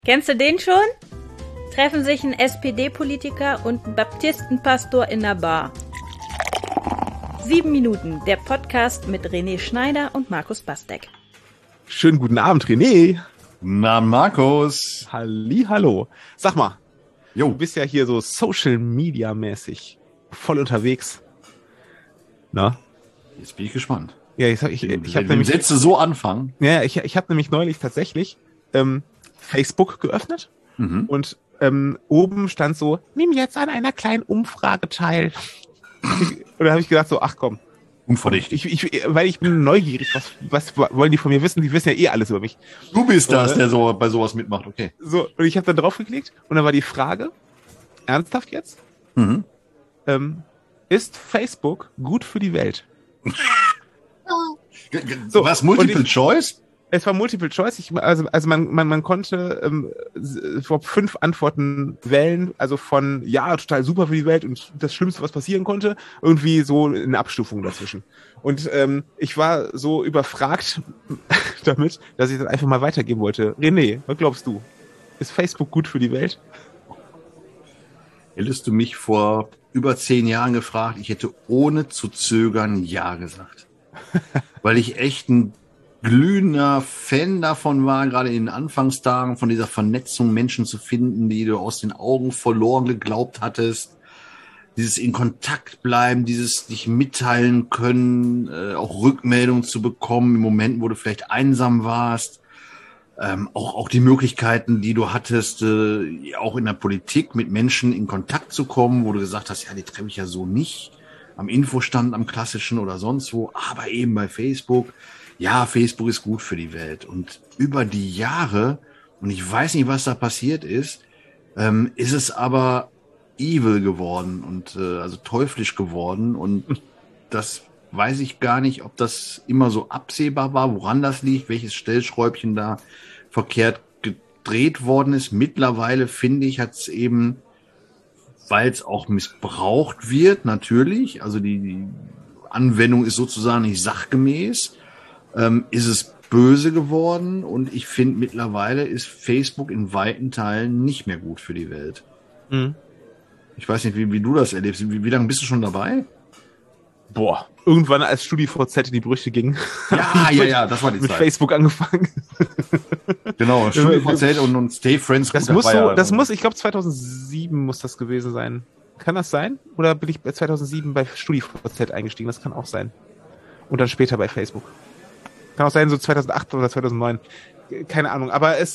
Kennst du den schon? Treffen sich ein SPD-Politiker und ein Baptistenpastor in der Bar. 7 Minuten, der Podcast mit René Schneider und Markus Bastek. Schönen guten Abend, René. Guten Abend, Markus. Hallihallo. Sag mal, Jo. Du bist ja hier so Social-Media-mäßig voll unterwegs. Na? Jetzt bin ich gespannt. Ja, ich habe Wenn nämlich Sätze so anfangen. Ja, ich habe nämlich neulich tatsächlich Facebook geöffnet und oben stand so, nimm jetzt an einer kleinen Umfrage teil. Und da habe ich gedacht so, ach komm, Unverdächtig. weil ich bin neugierig, was wollen die von mir wissen? Die wissen ja eh alles über mich. Du bist das, der so bei sowas mitmacht, okay. So, und ich habe dann drauf geklickt und dann war die Frage, ernsthaft jetzt? Ist Facebook gut für die Welt? So, Was, Multiple Choice? Es war Multiple Choice. Also man konnte 5 Antworten wählen, also von ja, total super für die Welt und das Schlimmste, was passieren konnte, irgendwie so eine Abstufung dazwischen. Und ich war so überfragt damit, dass ich das einfach mal weitergeben wollte. René, was glaubst du? Ist Facebook gut für die Welt? Hättest du mich vor über 10 Jahren gefragt, ich hätte ohne zu zögern Ja gesagt. Weil ich echt ein glühender Fan davon war, gerade in den Anfangstagen von dieser Vernetzung Menschen zu finden, die du aus den Augen verloren geglaubt hattest. Dieses in Kontakt bleiben, dieses dich mitteilen können, auch Rückmeldungen zu bekommen in Momenten, wo du vielleicht einsam warst. Auch die Möglichkeiten, die du hattest, auch in der Politik mit Menschen in Kontakt zu kommen, wo du gesagt hast, ja, die treffe ich ja so nicht am Infostand, am klassischen oder sonst wo, aber eben bei Facebook. Ja, Facebook ist gut für die Welt. Und über die Jahre, und ich weiß nicht, was da passiert ist es aber evil geworden und also teuflisch geworden. Und das weiß ich gar nicht, ob das immer so absehbar war, woran das liegt, welches Stellschräubchen da verkehrt gedreht worden ist. Mittlerweile, finde ich, hat es eben, weil es auch missbraucht wird, natürlich, also die Anwendung ist sozusagen nicht sachgemäß, ist es böse geworden und ich finde, mittlerweile ist Facebook in weiten Teilen nicht mehr gut für die Welt. Mhm. Ich weiß nicht, wie du das erlebst. Wie lange bist du schon dabei? Boah, irgendwann als StudiVZ in die Brüche ging. Ja, das war die mit Zeit. Facebook angefangen. Genau, StudiVZ und Stay Friends. Das muss, ich glaube 2007 muss das gewesen sein. Kann das sein? Oder bin ich bei 2007 bei StudiVZ eingestiegen? Das kann auch sein. Und dann später bei Facebook. Kann auch sein, so 2008 oder 2009. Keine Ahnung. Aber ich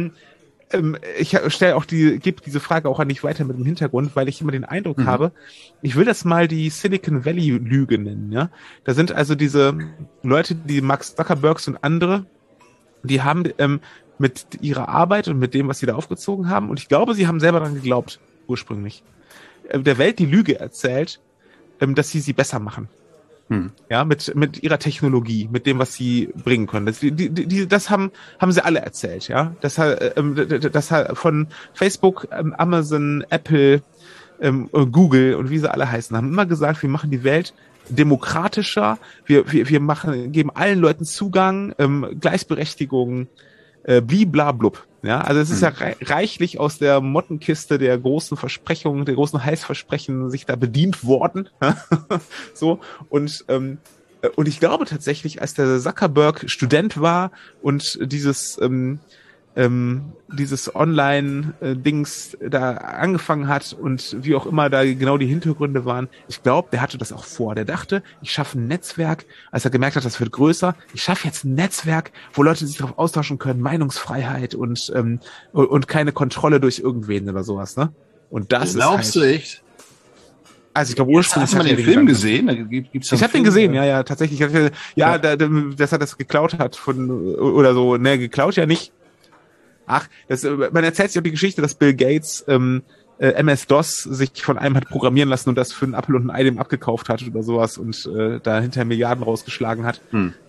stelle auch gebe diese Frage auch an dich weiter mit dem Hintergrund, weil ich immer den Eindruck habe, ich will das mal die Silicon Valley Lüge nennen, ja. Da sind also diese Leute, die Mark Zuckerbergs und andere, die haben mit ihrer Arbeit und mit dem, was sie da aufgezogen haben, und ich glaube, sie haben selber daran geglaubt, ursprünglich, der Welt die Lüge erzählt, dass sie besser machen. Ja, mit ihrer Technologie, mit dem, was sie bringen können. Das haben sie alle erzählt, ja. Das von Facebook, Amazon, Apple, Google und wie sie alle heißen, haben immer gesagt, wir machen die Welt demokratischer, wir geben allen Leuten Zugang, Gleichberechtigung, bliblablub. Ja, also es ist ja reichlich aus der Mottenkiste der großen Versprechungen, der großen Heißversprechen sich da bedient worden. So, und ich glaube tatsächlich, als der Zuckerberg Student war und dieses Online-Dings da angefangen hat und wie auch immer da genau die Hintergründe waren, ich glaube, der hatte das auch vor. Der dachte, ich schaffe ein Netzwerk, als er gemerkt hat, das wird größer, ich schaffe jetzt ein Netzwerk, wo Leute sich darauf austauschen können, Meinungsfreiheit und keine Kontrolle durch irgendwen oder sowas, ne? Und das Glaubst du echt? Also ich glaube, ursprünglich hast du mal den Film gesehen? Da gibt's ich habe den gesehen, ja, tatsächlich. Dass er das geklaut hat oder so, ne, geklaut ja nicht. Man erzählt sich auch die Geschichte, dass Bill Gates MS-DOS sich von einem hat programmieren lassen und das für einen Apfel und ein Ei dem abgekauft hat oder sowas und da hinterher Milliarden rausgeschlagen hat.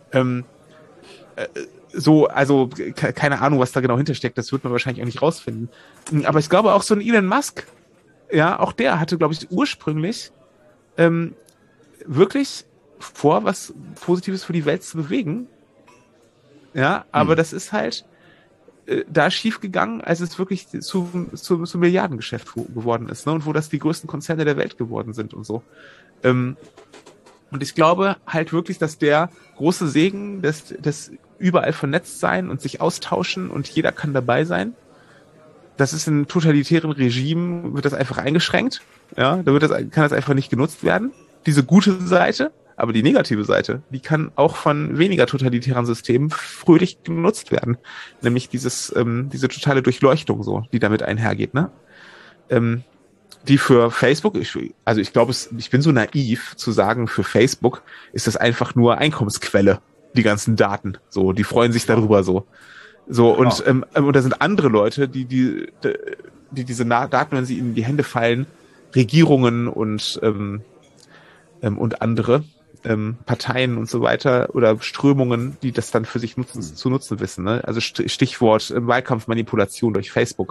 Also keine Ahnung, was da genau hintersteckt, das wird man wahrscheinlich auch nicht rausfinden. Aber ich glaube auch so ein Elon Musk, ja, auch der hatte, glaube ich, ursprünglich wirklich vor, was Positives für die Welt zu bewegen. Ja, aber das ist halt da schief gegangen, als es wirklich zu Milliardengeschäft geworden ist, ne? Und wo das die größten Konzerne der Welt geworden sind und so. Und ich glaube halt wirklich, dass der große Segen des überall vernetzt sein und sich austauschen und jeder kann dabei sein, das ist in totalitären Regimen, wird das einfach eingeschränkt. Ja, kann das einfach nicht genutzt werden. Diese gute Seite, aber die negative Seite, die kann auch von weniger totalitären Systemen fröhlich genutzt werden. Nämlich diese totale Durchleuchtung so, die damit einhergeht, ne? Die für Facebook, ich glaube, ich bin so naiv zu sagen, für Facebook ist das einfach nur Einkommensquelle, die ganzen Daten. So, die freuen sich darüber so. So, genau. Und da sind andere Leute, die diese Daten, wenn sie ihnen in die Hände fallen, Regierungen und andere Parteien und so weiter oder Strömungen, die das dann für sich zu nutzen wissen. Ne? Also Stichwort Wahlkampfmanipulation durch Facebook.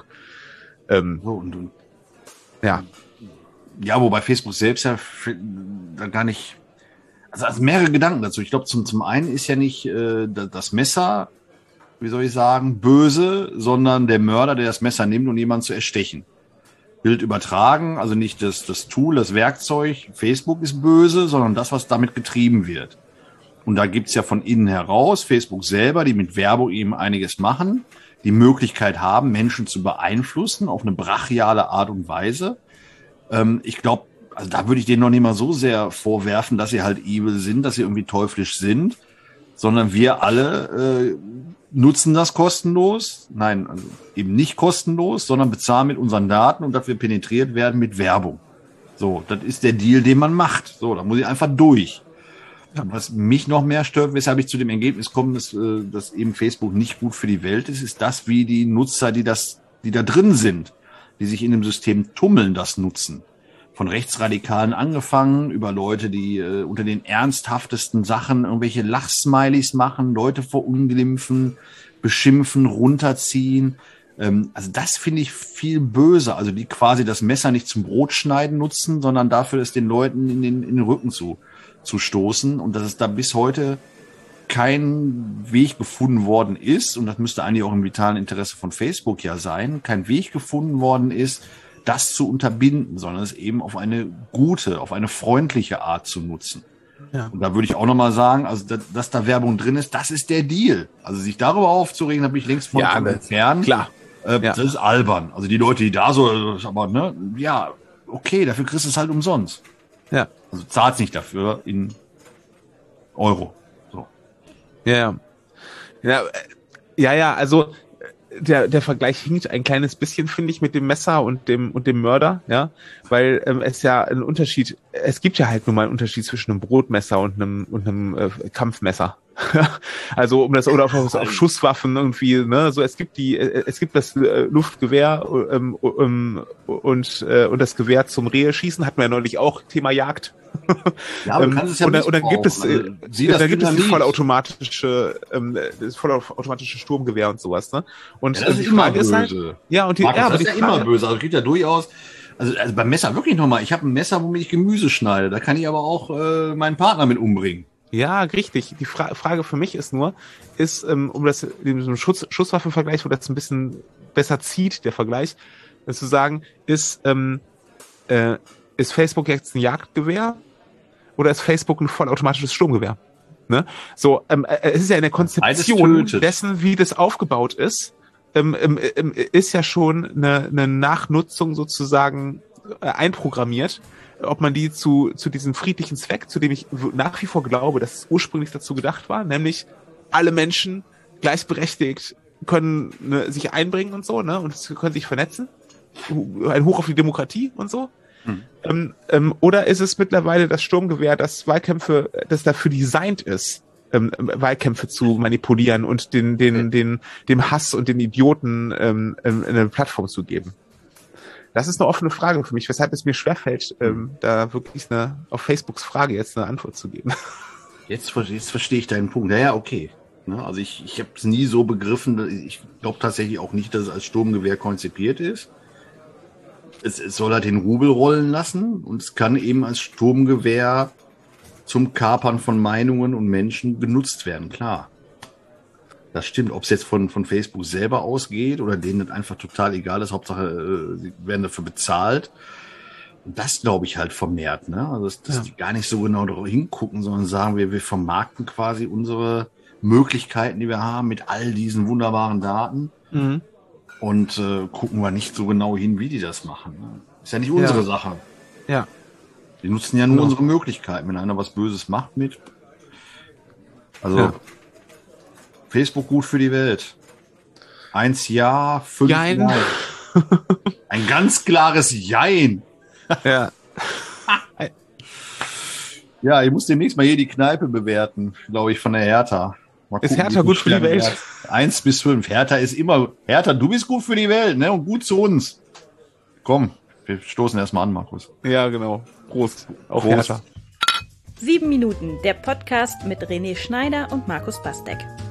Ja. Ja, wobei Facebook selbst ja da gar nicht. Also mehrere Gedanken dazu. Ich glaube, zum einen ist ja nicht das Messer, wie soll ich sagen, böse, sondern der Mörder, der das Messer nimmt, um jemanden zu erstechen. Bild übertragen, also nicht das Tool, das Werkzeug, Facebook ist böse, sondern das, was damit getrieben wird. Und da gibt's ja von innen heraus Facebook selber, die mit Werbung eben einiges machen, die Möglichkeit haben, Menschen zu beeinflussen auf eine brachiale Art und Weise. Ich glaube, also da würde ich denen noch nicht mal so sehr vorwerfen, dass sie halt evil sind, dass sie irgendwie teuflisch sind, sondern wir alle nutzen das kostenlos. Nein, also eben nicht kostenlos, sondern bezahlen mit unseren Daten und dass wir penetriert werden mit Werbung. So, das ist der Deal, den man macht. So, da muss ich einfach durch. Und was mich noch mehr stört, weshalb ich zu dem Ergebnis komme, dass eben Facebook nicht gut für die Welt ist, ist das, wie die Nutzer, die da drin sind, die sich in dem System tummeln, das nutzen. Von Rechtsradikalen angefangen, über Leute, die unter den ernsthaftesten Sachen irgendwelche Lachsmilies machen, Leute verunglimpfen, beschimpfen, runterziehen. Also das finde ich viel böser. Also die quasi das Messer nicht zum Brotschneiden nutzen, sondern dafür, es den Leuten in den Rücken zu stoßen. Und dass es da bis heute kein Weg gefunden worden ist, und das müsste eigentlich auch im vitalen Interesse von Facebook ja sein, kein Weg gefunden worden ist, das zu unterbinden, sondern es eben auf eine gute, auf eine freundliche Art zu nutzen. Ja. Und da würde ich auch nochmal sagen, also dass da Werbung drin ist, das ist der Deal. Also sich darüber aufzuregen, da bin ich längst von entfernt. Klar. Das ist albern. Also die Leute, die da so, aber ne, ja, okay, dafür kriegst du es halt umsonst. Ja. Also zahlst nicht dafür in Euro. So. Ja, also der Vergleich hinkt ein kleines bisschen, finde ich, mit dem Messer und dem Mörder, ja, weil es gibt ja halt nun mal einen Unterschied zwischen einem Brotmesser und einem Kampfmesser. Also oder auf Schusswaffen irgendwie, ne, so es gibt das Luftgewehr und das Gewehr zum Reheschießen, hatten wir ja neulich auch, Thema Jagd. Ja, aber du kannst es ja und dann gibt es das vollautomatische Sturmgewehr und sowas, ne? Und das ist immer böse. Ist halt, das ist ja immer böse. Also geht ja durchaus. Also beim Messer wirklich nochmal. Ich habe ein Messer, womit ich Gemüse schneide. Da kann ich aber auch meinen Partner mit umbringen. Ja, richtig. Die Frage für mich ist nur, um das in diesem Schusswaffenvergleich, wo das ein bisschen besser zieht, der Vergleich, zu sagen, ist Facebook jetzt ein Jagdgewehr oder ist Facebook ein vollautomatisches Sturmgewehr? Ne? So, es ist ja in der Konzeption dessen, wie das aufgebaut ist, ist ja schon eine Nachnutzung sozusagen einprogrammiert, ob man die zu diesem friedlichen Zweck, zu dem ich nach wie vor glaube, dass es ursprünglich dazu gedacht war, nämlich alle Menschen gleichberechtigt können sich einbringen und so, ne, und können sich vernetzen, ein Hoch auf die Demokratie und so. Oder ist es mittlerweile das Sturmgewehr, das dafür designt ist, Wahlkämpfe zu manipulieren und dem Hass und den Idioten eine Plattform zu geben? Das ist eine offene Frage für mich, weshalb es mir schwerfällt, da wirklich auf Facebooks Frage jetzt eine Antwort zu geben. Jetzt verstehe ich deinen Punkt. Naja, okay. Also ich habe es nie so begriffen. Ich glaube tatsächlich auch nicht, dass es als Sturmgewehr konzipiert ist. Es soll halt den Rubel rollen lassen und es kann eben als Sturmgewehr zum Kapern von Meinungen und Menschen genutzt werden, klar. Das stimmt. Ob es jetzt von Facebook selber ausgeht oder denen das einfach total egal ist, Hauptsache, sie werden dafür bezahlt. Und das glaube ich halt vermehrt, ne? Also, dass die gar nicht so genau darauf hingucken, sondern sagen, wir vermarkten quasi unsere Möglichkeiten, die wir haben, mit all diesen wunderbaren Daten. Mhm. Und gucken wir nicht so genau hin, wie die das machen. Ne? Ist ja nicht unsere Sache. Ja. Die nutzen ja nur unsere Möglichkeiten. Wenn einer was Böses macht mit. Also Facebook gut für die Welt. 1 Ja, 5 Jein. Nein. Ein ganz klares Jein. Ja. Ja, ich muss demnächst mal hier die Kneipe bewerten, glaube ich, von der Hertha. Mal Ist gucken, Hertha gut für die Welt? 1 bis 5. Hertha ist immer. Hertha, du bist gut für die Welt, ne? Und gut zu uns. Komm, wir stoßen erstmal an, Markus. Ja, genau. Prost. Auf Prost. Hertha. 7 Minuten, der Podcast mit René Schneider und Markus Bastek.